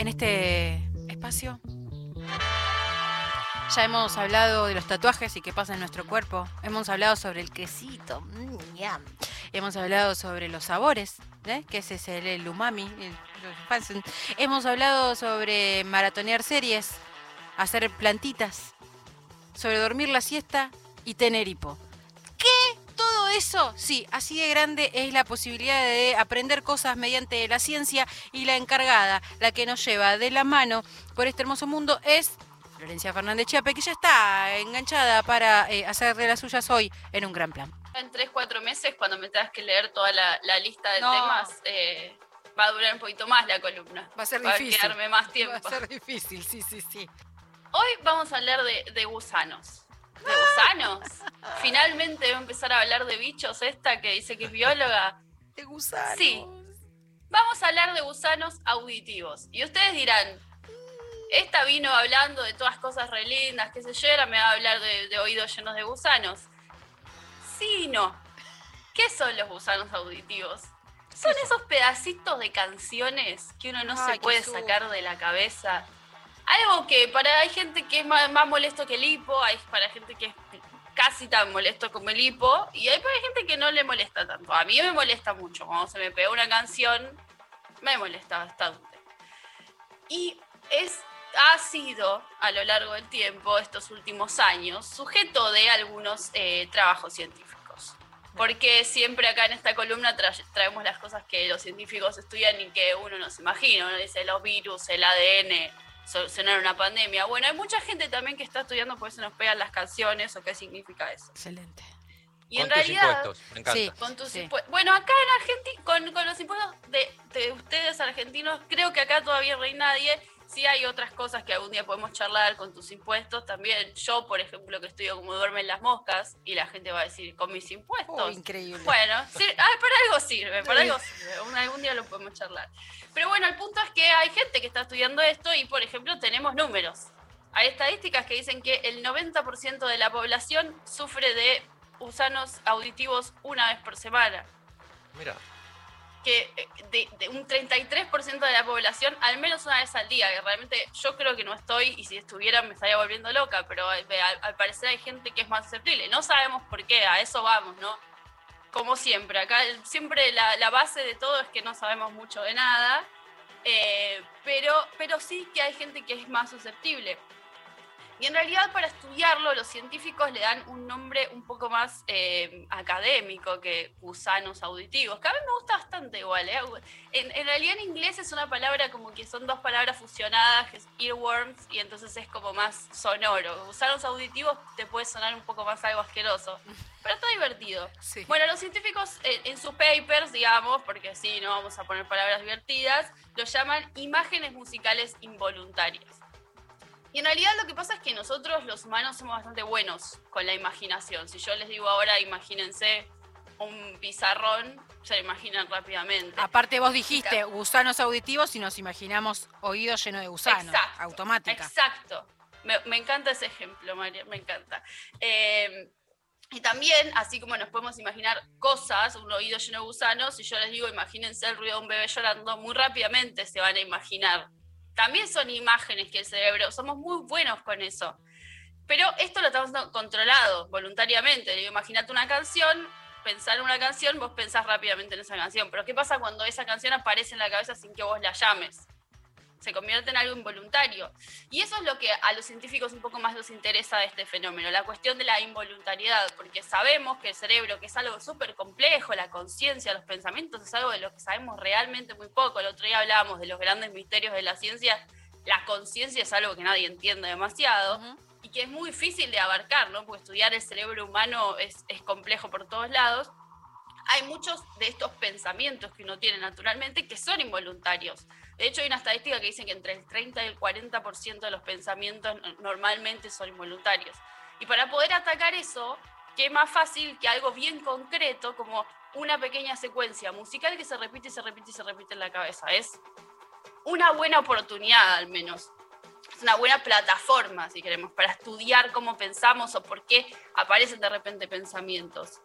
En este espacio ya hemos hablado de los tatuajes y qué pasa en nuestro cuerpo. Hemos hablado sobre el quesito. Ñam. Hemos hablado sobre los sabores, que ese es el umami. Hemos hablado sobre maratonear series, hacer plantitas, sobre dormir la siesta y tener hipo. Todo eso, sí, así de grande es la posibilidad de aprender cosas mediante la ciencia, y la encargada, la que nos lleva de la mano por este hermoso mundo, es Florencia Fernández Chiape, que ya está enganchada para hacer de las suyas hoy en un gran plan. En 3-4 meses, cuando me tengas que leer toda la lista de temas, va a durar un poquito más la columna. Va a ser difícil. Va a quedarme más tiempo. Va a ser difícil, sí. Hoy vamos a hablar de gusanos. ¿De gusanos? Finalmente va a empezar a hablar de bichos esta que dice que es bióloga. ¿De gusanos? Sí. Vamos a hablar de gusanos auditivos. Y ustedes dirán, esta vino hablando de todas cosas re lindas, qué sé yo, ahora me va a hablar de oídos llenos de gusanos. Sí y no. ¿Qué son los gusanos auditivos? Son esos pedacitos de canciones que uno no se puede sacar de la cabeza. Algo que hay gente que es más molesto que el hipo, hay para gente que es casi tan molesto como el hipo, y hay para gente que no le molesta tanto. A mí me molesta mucho, cuando se me pega una canción, me molesta bastante. Y ha sido, a lo largo del tiempo, estos últimos años, sujeto de algunos trabajos científicos. Porque siempre acá en esta columna traemos las cosas que los científicos estudian y que uno no se imagina. Uno dice los virus, el ADN, solucionar una pandemia. Bueno, hay mucha gente también que está estudiando por eso nos pegan las canciones o qué significa eso. Excelente. Y en realidad, impuestos, me encanta. Sí, con tus impuestos. Bueno, acá en Argentina, con los impuestos de ustedes argentinos, creo que acá todavía no hay nadie. Sí hay otras cosas que algún día podemos charlar con tus impuestos. También yo, por ejemplo, que estudio cómo duermen las moscas, y la gente va a decir, ¿con mis impuestos? Oh, increíble. Bueno, sí, para algo sirve. Algún día lo podemos charlar. Pero bueno, el punto es que hay gente que está estudiando esto y, por ejemplo, tenemos números. Hay estadísticas que dicen que el 90% de la población sufre de gusanos auditivos una vez por semana. Mira. Que de un 33% de la población al menos una vez al día, que realmente yo creo que no estoy, y si estuviera me estaría volviendo loca, pero al parecer hay gente que es más susceptible. No sabemos por qué, a eso vamos, ¿no? Como siempre, acá siempre la base de todo es que no sabemos mucho de nada, pero sí que hay gente que es más susceptible. Y en realidad, para estudiarlo, los científicos le dan un nombre un poco más académico que gusanos auditivos, que a mí me gusta bastante igual. En realidad en inglés es una palabra como que son dos palabras fusionadas, que es earworms, y entonces es como más sonoro. Gusanos auditivos te puede sonar un poco más algo asqueroso, pero está divertido. Sí. Bueno, los científicos en sus papers, digamos, porque sí, no vamos a poner palabras divertidas, lo llaman imágenes musicales involuntarias. Y en realidad lo que pasa es que nosotros los humanos somos bastante buenos con la imaginación. Si yo les digo ahora, imagínense un pizarrón, se lo imaginan rápidamente. Aparte vos dijiste gusanos auditivos y nos imaginamos oídos llenos de gusanos. Exacto, automática. Exacto. Me encanta ese ejemplo, María, me encanta. Y también, así como nos podemos imaginar cosas, un oído lleno de gusanos, si yo les digo imagínense el ruido de un bebé llorando, muy rápidamente se van a imaginar. También son imágenes que el cerebro, somos muy buenos con eso. Pero esto lo estamos controlado voluntariamente. Digo, imagínate una canción, pensar en una canción, vos pensás rápidamente en esa canción. Pero ¿qué pasa cuando esa canción aparece en la cabeza sin que vos la llames? Se convierte en algo involuntario. Y eso es lo que a los científicos un poco más nos interesa de este fenómeno, la cuestión de la involuntariedad, porque sabemos que el cerebro, que es algo súper complejo, la conciencia, los pensamientos, es algo de lo que sabemos realmente muy poco. El otro día hablábamos de los grandes misterios de la ciencia. La conciencia es algo que nadie entiende demasiado, y que es muy difícil de abarcar, ¿no? Porque estudiar el cerebro humano es complejo por todos lados. Hay muchos de estos pensamientos que uno tiene naturalmente que son involuntarios. De hecho, hay una estadística que dice que entre el 30 y el 40% de los pensamientos normalmente son involuntarios. Y para poder atacar eso, ¿qué más fácil que algo bien concreto como una pequeña secuencia musical que se repite y se repite y se repite en la cabeza? Es una buena oportunidad, al menos. Es una buena plataforma, si queremos, para estudiar cómo pensamos o por qué aparecen de repente pensamientos.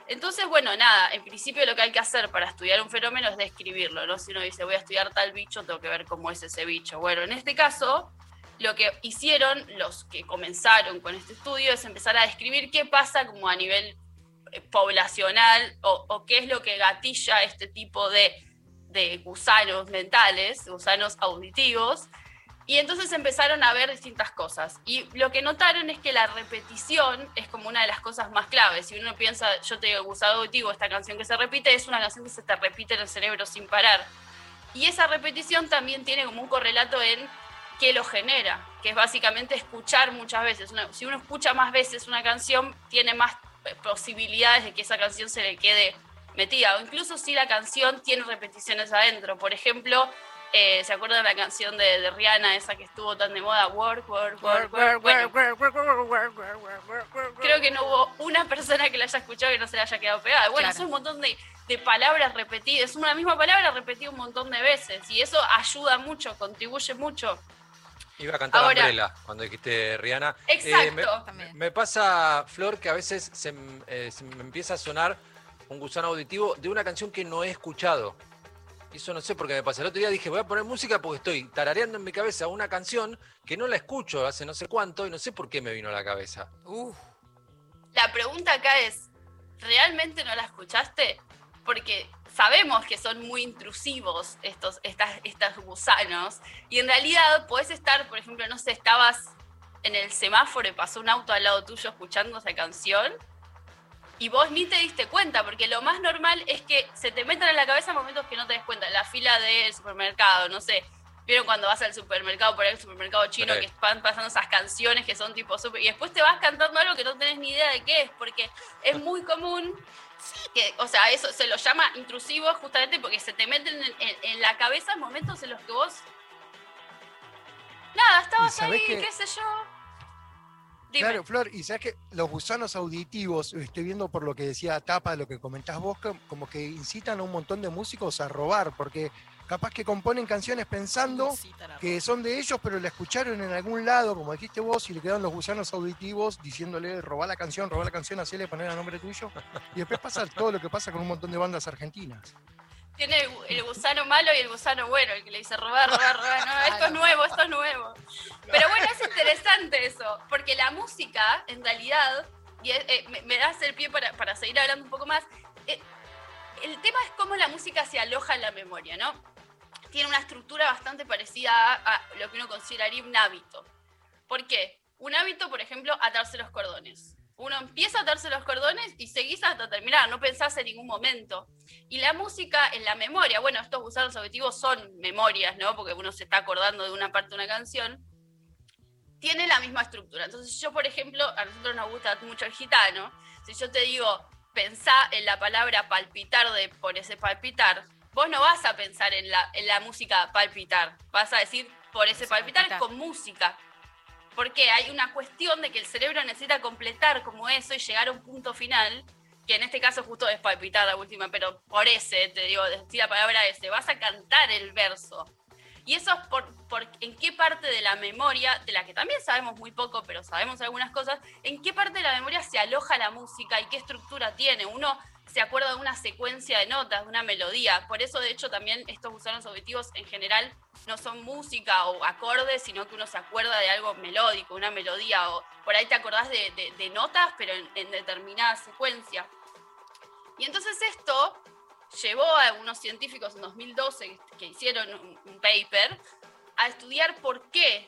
Entonces, bueno, nada, en principio lo que hay que hacer para estudiar un fenómeno es describirlo, ¿no? Si uno dice, voy a estudiar tal bicho, tengo que ver cómo es ese bicho. Bueno, en este caso, lo que hicieron los que comenzaron con este estudio es empezar a describir qué pasa como a nivel poblacional o qué es lo que gatilla este tipo de gusanos mentales, gusanos auditivos. Y entonces empezaron a ver distintas cosas. Y lo que notaron es que la repetición es como una de las cosas más claves. Si uno piensa, yo te digo, gusano auditivo, esta canción que se repite, es una canción que se te repite en el cerebro sin parar. Y esa repetición también tiene como un correlato en qué lo genera, que es básicamente escuchar muchas veces. Si uno escucha más veces una canción, tiene más posibilidades de que esa canción se le quede metida. O incluso si la canción tiene repeticiones adentro. Por ejemplo, ¿se acuerdan de la canción de Rihanna, esa que estuvo tan de moda? Work, work, work, work. Bueno, creo que no hubo una persona que la haya escuchado que no se le haya quedado pegada. Bueno, son un montón de palabras repetidas. Es una misma palabra repetida un montón de veces. Y eso ayuda mucho, contribuye mucho. Iba a cantar ahora, Umbrella cuando dijiste Rihanna. Exacto. Me pasa, Flor, que a veces se me empieza a sonar un gusano auditivo de una canción que no he escuchado. Y eso no sé por qué me pasa. El otro día dije, voy a poner música porque estoy tarareando en mi cabeza una canción que no la escucho hace no sé cuánto y no sé por qué me vino a la cabeza. La pregunta acá es, ¿realmente no la escuchaste? Porque sabemos que son muy intrusivos estos gusanos y en realidad podés estar, por ejemplo, no sé, estabas en el semáforo y pasó un auto al lado tuyo escuchando esa canción y vos ni te diste cuenta, porque lo más normal es que se te metan en la cabeza momentos que no te des cuenta. En la fila del supermercado, no sé, vieron cuando vas al supermercado, por ahí el supermercado chino, que van pasando esas canciones que son tipo súper... Y después te vas cantando algo que no tenés ni idea de qué es, porque es muy común que, o sea, eso se lo llama intrusivo justamente porque se te meten en la cabeza momentos en los que vos... Nada, estabas ahí, qué sé yo... Dime. Claro, Flor, y sabes que los gusanos auditivos, estoy viendo por lo que decía Tapa, lo que comentás vos, como que incitan a un montón de músicos a robar, porque capaz que componen canciones pensando que son de ellos, pero la escucharon en algún lado, como dijiste vos, y le quedan los gusanos auditivos diciéndole robá la canción, hacele poner a nombre tuyo, y después pasa todo lo que pasa con un montón de bandas argentinas. Tiene el gusano malo y el gusano bueno, el que le dice robar, robar, robar. No, esto es nuevo, esto es nuevo. Pero bueno, es interesante eso, porque la música, en realidad, y me das el pie para seguir hablando un poco más, el tema es cómo la música se aloja en la memoria, ¿no? Tiene una estructura bastante parecida a lo que uno consideraría un hábito. ¿Por qué? Un hábito, por ejemplo, atarse los cordones. Uno empieza a atarse los cordones y seguís hasta terminar, no pensás en ningún momento. Y la música en la memoria, bueno, estos gusanos auditivos son memorias, ¿no? Porque uno se está acordando de una parte de una canción, tiene la misma estructura. Entonces yo, por ejemplo, a nosotros nos gusta mucho el gitano, si yo te digo, pensá en la palabra palpitar por ese palpitar, vos no vas a pensar en la música palpitar, vas a decir por ese palpitar con música. Porque hay una cuestión de que el cerebro necesita completar como eso y llegar a un punto final, que en este caso justo es palpitar la última, pero por ese, te digo, decir la palabra ese, vas a cantar el verso. Y eso es por en qué parte de la memoria, de la que también sabemos muy poco, pero sabemos algunas cosas, en qué parte de la memoria se aloja la música y qué estructura tiene. Uno se acuerda de una secuencia de notas, de una melodía. Por eso, de hecho, también estos gusanos auditivos en general no son música o acordes, sino que uno se acuerda de algo melódico, una melodía, o por ahí te acordás de notas, pero en determinada secuencia. Y entonces esto llevó a unos científicos en 2012 que hicieron un paper a estudiar por qué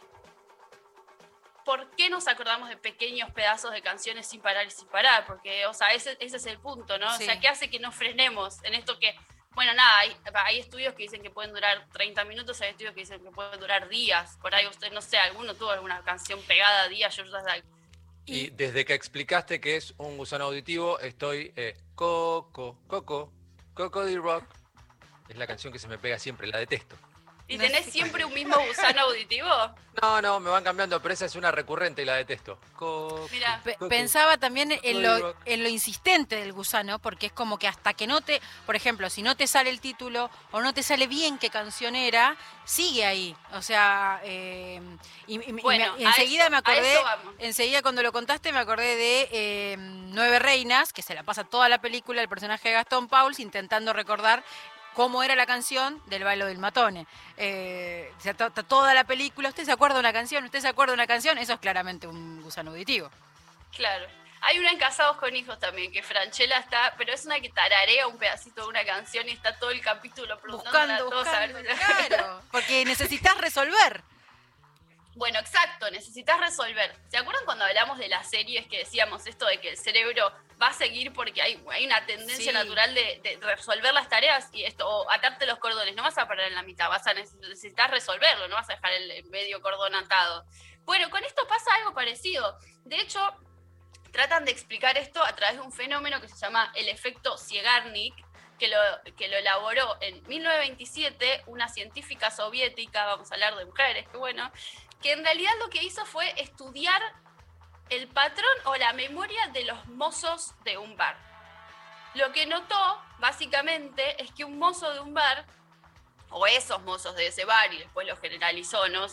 nos acordamos de pequeños pedazos de canciones sin parar y sin parar, porque, o sea, ese es el punto, ¿no? Sí. O sea, ¿qué hace que nos frenemos en esto que, bueno, nada, hay estudios que dicen que pueden durar 30 minutos, hay estudios que dicen que pueden durar días, por ahí usted, no sé, alguno tuvo alguna canción pegada a días, yo y desde que explicaste que es un gusano auditivo, estoy Coco de Rock. Es la canción que se me pega siempre, la detesto. ¿Y No tenés sé siempre un mismo gusano auditivo? No, me van cambiando, pero esa es una recurrente y la detesto. Mirá. Pensaba también en Ladybug. lo insistente del gusano, porque es como que hasta que no te, por ejemplo, si no te sale el título o no te sale bien qué canción era, sigue ahí. O sea, Bueno, y enseguida me a acordé, eso vamos. enseguida cuando lo contaste me acordé de Nueve Reinas, que se la pasa toda la película el personaje de Gastón Pauls intentando recordar cómo era la canción del bailo del matone. O sea, toda la película, ¿usted se acuerda de una canción? ¿Usted se acuerda de una canción? Eso es claramente un gusano auditivo. Claro. Hay una en Casados con Hijos también, que Franchella está, pero es una que tararea un pedacito de una canción y está todo el capítulo preguntando a todos a ver si- claro, porque necesitas resolver. Bueno, exacto, necesitas resolver. ¿Se acuerdan cuando hablamos de las series que decíamos esto de que el cerebro va a seguir porque hay una tendencia Sí. natural de resolver las tareas y esto, o atarte los cordones? No vas a parar en la mitad, vas a necesitar resolverlo, no vas a dejar el medio cordón atado. Bueno, con esto pasa algo parecido. De hecho, tratan de explicar esto a través de un fenómeno que se llama el efecto Zeigarnik, que lo elaboró en 1927 una científica soviética, vamos a hablar de mujeres, que bueno, que en realidad lo que hizo fue estudiar el patrón o la memoria de los mozos de un bar. Lo que notó, básicamente, es que un mozo de un bar, o esos mozos de ese bar, y después lo generalizó, ¿no?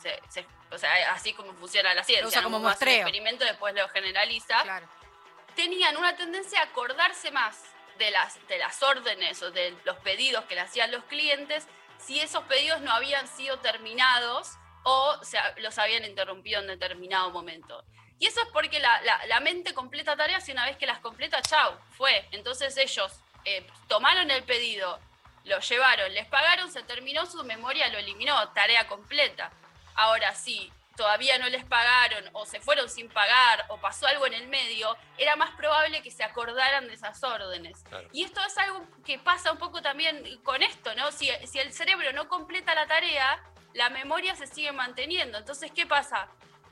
O sea, así como funciona la ciencia. Lo usa ¿no? como Uno hace un muestreo. experimento, después lo generaliza. Claro. Tenían una tendencia a acordarse más de las órdenes o de los pedidos que le hacían los clientes si esos pedidos no habían sido terminados o los habían interrumpido en determinado momento. Y eso es porque la mente completa tareas y una vez que las completa, chau, fue. Entonces ellos tomaron el pedido, lo llevaron, les pagaron, se terminó, su memoria lo eliminó, tarea completa. Ahora sí, todavía no les pagaron o se fueron sin pagar o pasó algo en el medio, era más probable que se acordaran de esas órdenes. Claro. Y esto es algo que pasa un poco también con esto, ¿no? Si el cerebro no completa la tarea, la memoria se sigue manteniendo. Entonces, ¿qué pasa?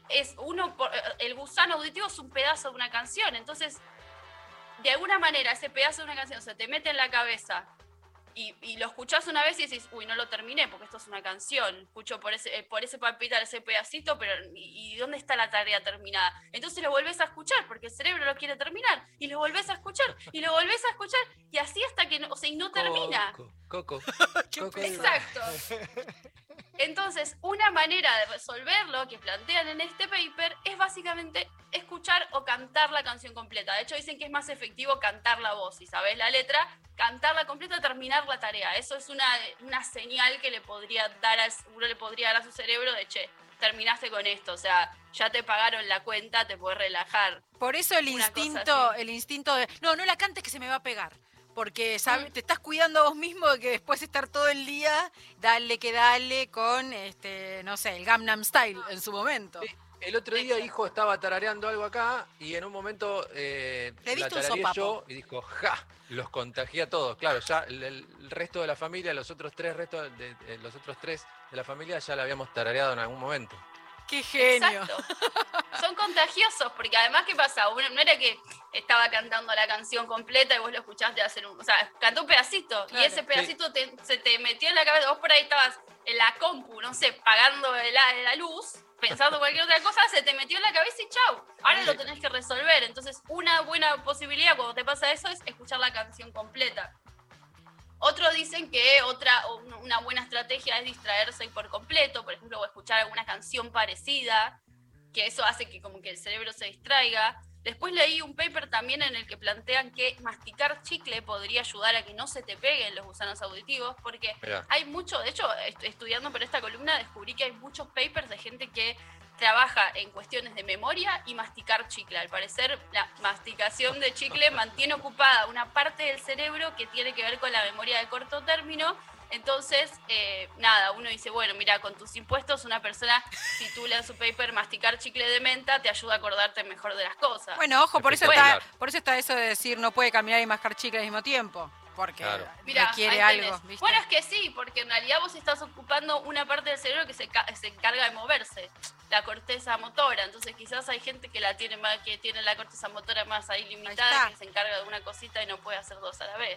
El gusano auditivo es un pedazo de una canción, entonces, de alguna manera, ese pedazo de una canción se te mete en la cabeza y lo escuchás una vez y decís, uy, no lo terminé porque esto es una canción, escucho por ese palpitar, ese pedacito, pero ¿y dónde está la tarea terminada? Entonces lo volvés a escuchar porque el cerebro lo quiere terminar y lo volvés a escuchar y lo volvés a escuchar y así hasta que no termina. Coco. Exacto. Entonces, una manera de resolverlo que plantean en este paper es básicamente escuchar o cantar la canción completa. De hecho, dicen que es más efectivo cantar la voz. Si sabes la letra, cantarla completa, terminar la tarea. Eso es una señal que uno le podría dar a su cerebro de, che, terminaste con esto. O sea, ya te pagaron la cuenta, te puedes relajar. Por eso el Una cosa instinto de, no la cantes que se me va a pegar. Porque te estás cuidando vos mismo de que después estar todo el día, dale con, no sé, el Gangnam Style en su momento. Sí, el otro día, hijo, estaba tarareando algo acá y en un momento la diste un tarareé sopapo. yo y dijo, ¡ja! Los contagié a todos. Claro, ya el resto de la familia, los otros tres de la familia ya la habíamos tarareado en algún momento. ¡Qué genio! Exacto. Son contagiosos, porque además, ¿qué pasa? No era que estaba cantando la canción completa y vos lo escuchaste hacer o sea, cantó un pedacito, Claro. y ese pedacito se te metió en la cabeza. Vos por ahí estabas en la compu, no sé, pagando la luz, pensando cualquier otra cosa, se te metió en la cabeza y chau. Ahora lo tenés que resolver. Entonces, una buena posibilidad cuando te pasa eso es escuchar la canción completa. Otros dicen que una buena estrategia es distraerse por completo, por ejemplo, o escuchar alguna canción parecida, que eso hace que como que el cerebro se distraiga. Después leí un paper también en el que plantean que masticar chicle podría ayudar a que no se te peguen los gusanos auditivos, porque Mirá. hay mucho, de hecho, estudiando por esta columna descubrí que hay muchos papers de gente que trabaja en cuestiones de memoria y masticar chicle. Al parecer, la masticación de chicle mantiene ocupada una parte del cerebro que tiene que ver con la memoria de corto término. Entonces, uno dice, bueno, mira, con tus impuestos una persona titula en su paper masticar chicle de menta, te ayuda a acordarte mejor de las cosas. Bueno, ojo, por eso Espectacular. está eso de decir no puede caminar y mascar chicle al mismo tiempo. Porque Claro. Mirá, requiere ahí tenés. algo, ¿viste? Bueno, es que sí, porque en realidad vos estás ocupando una parte del cerebro que se encarga de moverse, la corteza motora. Entonces quizás hay gente que tiene la corteza motora más ahí limitada, está. que se encarga de una cosita y no puede hacer dos a la vez.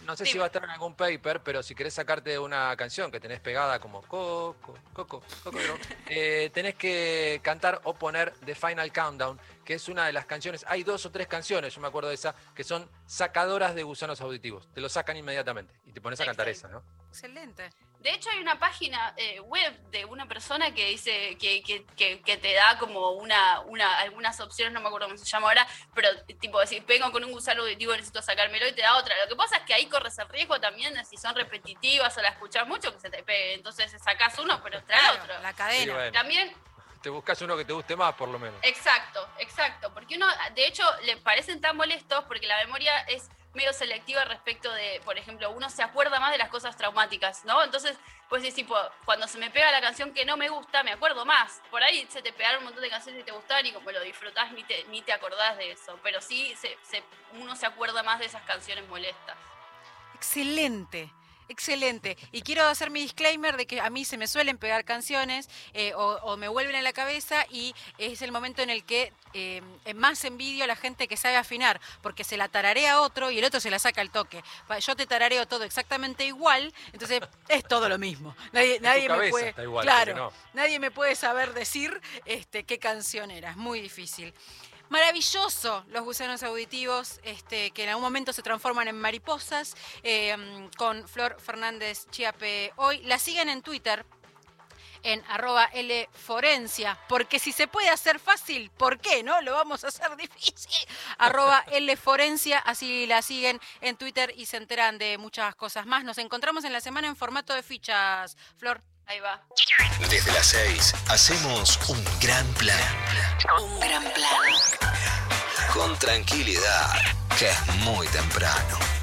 No sé Dime. si va a estar en algún paper, pero si querés sacarte una canción que tenés pegada como Coco, tenés que cantar o poner The Final Countdown, que es una de las canciones. Hay 2 o 3 canciones, yo me acuerdo de esa, que son sacadoras de gusanos auditivos. Te lo sacan inmediatamente y te pones a cantar esa, ¿no? Excelente. De hecho, hay una página web de una persona que dice que te da como algunas opciones, no me acuerdo cómo se llama ahora, pero tipo decir, vengo con un gusano auditivo, necesito sacármelo y te da otra. Lo que pasa es que ahí corres el riesgo también de si son repetitivas o la escuchás mucho, que se te pegue. Entonces sacás uno, pero trae Claro, otro. la cadena. Sí, bueno. También Te buscas uno que te guste más, por lo menos. exacto, porque uno, de hecho, le parecen tan molestos porque la memoria es medio selectiva respecto de, por ejemplo, uno se acuerda más de las cosas traumáticas, ¿no? Entonces, pues es tipo, cuando se me pega la canción que no me gusta, me acuerdo más. Por ahí se te pegaron un montón de canciones que te gustaban y como lo disfrutás ni te acordás de eso. Pero sí, uno se acuerda más de esas canciones molestas. Excelente. Excelente. Y quiero hacer mi disclaimer de que a mí se me suelen pegar canciones o me vuelven a la cabeza y es el momento en el que más envidio a la gente que sabe afinar, porque se la tararea a otro y el otro se la saca al toque. Yo te tarareo todo exactamente igual, entonces es todo lo mismo. Nadie me puede, está igual, claro, no. nadie me puede saber decir qué canción era. Es muy difícil. Maravilloso los gusanos auditivos, que en algún momento se transforman en mariposas, con Flor Fernández Chiape hoy. La siguen en Twitter, en @lforencia, porque si se puede hacer fácil, ¿por qué no? Lo vamos a hacer difícil. @lforencia, así la siguen en Twitter y se enteran de muchas cosas más. Nos encontramos en la semana en formato de fichas, Flor. Ahí va. Desde las 6 hacemos un gran plan. Un gran plan. Con tranquilidad, que es muy temprano.